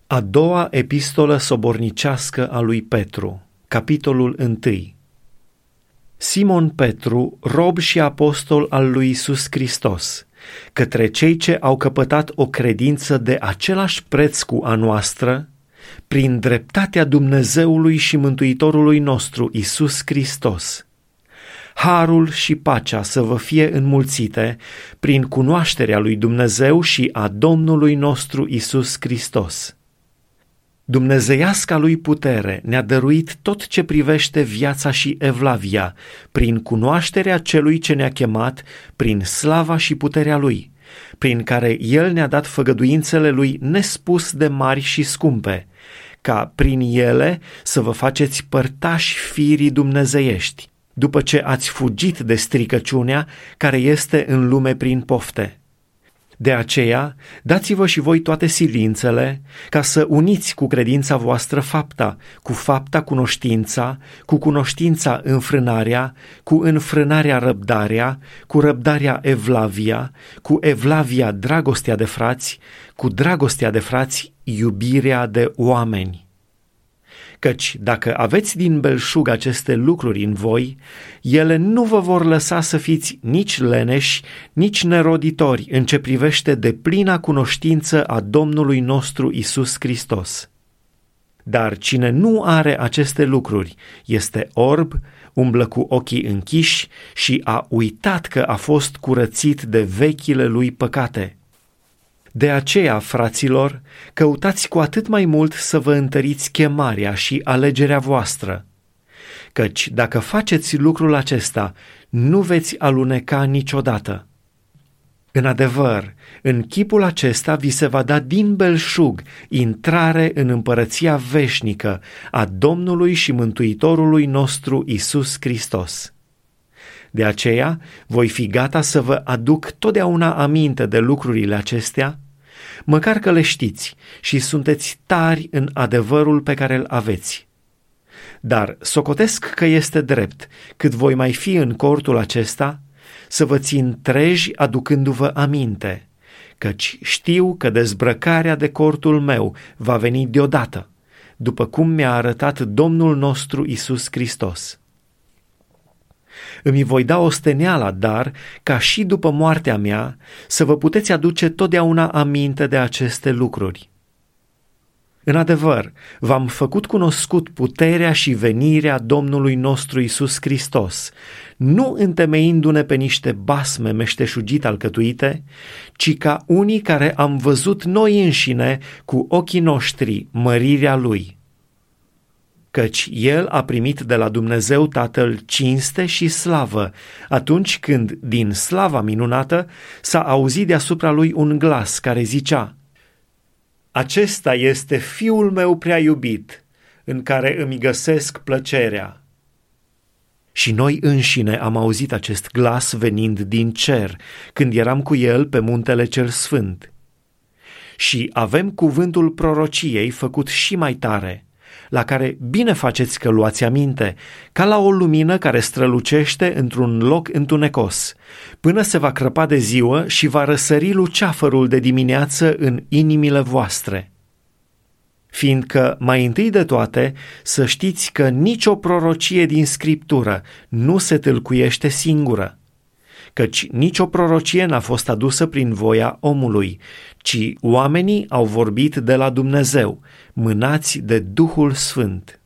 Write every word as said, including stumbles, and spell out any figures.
A doua epistolă sobornicească a lui Petru, capitolul unu. Simon Petru, rob și apostol al lui Iisus Hristos, către cei ce au căpătat o credință de același preț cu a noastră, prin dreptatea Dumnezeului și Mântuitorului nostru Iisus Hristos. Harul și pacea să vă fie înmulțite prin cunoașterea lui Dumnezeu și a Domnului nostru Iisus Hristos. Dumnezeiasca lui putere ne-a dăruit tot ce privește viața și evlavia, prin cunoașterea celui ce ne-a chemat, prin slava și puterea lui, prin care el ne-a dat făgăduințele lui nespus de mari și scumpe, ca prin ele să vă faceți părtași firii dumnezeiești, după ce ați fugit de stricăciunea care este în lume prin pofte. De aceea, dați-vă și voi toate silințele, ca să uniți cu credința voastră fapta, cu fapta cunoștința, cu cunoștința înfrânarea, cu înfrânarea răbdarea, cu răbdarea evlavia, cu evlavia dragostea de frați, cu dragostea de frați iubirea de oameni. Căci dacă aveți din belșug aceste lucruri în voi, ele nu vă vor lăsa să fiți nici leneși, nici neroditori în ce privește deplina cunoștință a Domnului nostru Iisus Hristos. Dar cine nu are aceste lucruri este orb, umblă cu ochii închiși și a uitat că a fost curățit de vechile lui păcate. De aceea, fraților, căutați cu atât mai mult să vă întăriți chemarea și alegerea voastră, căci dacă faceți lucrul acesta, nu veți aluneca niciodată. În adevăr, în chipul acesta vi se va da din belșug intrare în împărăția veșnică a Domnului și Mântuitorului nostru Iisus Hristos. De aceea, voi fi gata să vă aduc totdeauna aminte de lucrurile acestea, măcar că le știți și sunteți tari în adevărul pe care îl aveți. Dar socotesc că este drept, cât voi mai fi în cortul acesta, să vă țin treji aducându-vă aminte, căci știu că dezbrăcarea de cortul meu va veni deodată, după cum mi-a arătat Domnul nostru Iisus Hristos. Îmi voi da osteneala, dar, ca și după moartea mea, să vă puteți aduce totdeauna aminte de aceste lucruri. În adevăr, v-am făcut cunoscut puterea și venirea Domnului nostru Iisus Hristos, nu întemeindu-ne pe niște basme meșteșugit alcătuite, ci ca unii care am văzut noi înșine cu ochii noștri mărirea Lui. Căci El a primit de la Dumnezeu Tatăl cinste și slavă, atunci când, din slava minunată, s-a auzit deasupra Lui un glas care zicea: Acesta este Fiul meu prea iubit, în care îmi găsesc plăcerea. Și noi înșine am auzit acest glas venind din cer, când eram cu El pe muntele cel sfânt. Și avem cuvântul prorociei făcut și mai tare, la care bine faceți că luați aminte, ca la o lumină care strălucește într-un loc întunecos, până se va crăpa de ziua și va răsări luceafărul de dimineață în inimile voastre. Fiindcă, mai întâi de toate, să știți că nicio prorocie din Scriptură nu se tâlcuiește singură, căci nicio prorocie n-a fost adusă prin voia omului, ci oamenii au vorbit de la Dumnezeu, mânați de Duhul Sfânt.